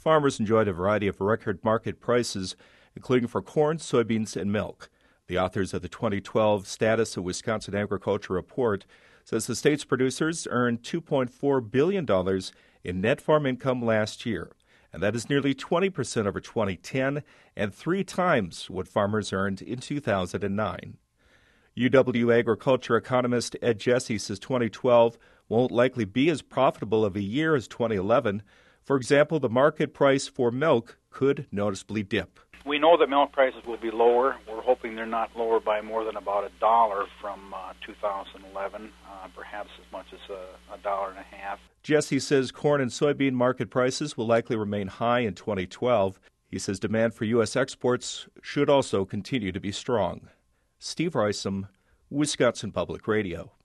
Farmers enjoyed a variety of record market prices, including for corn, soybeans, and milk. The authors of the 2012 Status of Wisconsin Agriculture report says the state's producers earned $2.4 billion in net farm income last year, and that is nearly 20% over 2010 and 3 times what farmers earned in 2009. UW agriculture economist Ed Jesse says 2012 won't likely be as profitable of a year as 2011. For example, the market price for milk could noticeably dip. We know that milk prices will be lower. We're hoping they're not lower by more than about $1 from 2011, perhaps as much as $1.50. Jesse says corn and soybean market prices will likely remain high in 2012. He says demand for U.S. exports should also continue to be strong. Steve Rysam, Wisconsin Public Radio.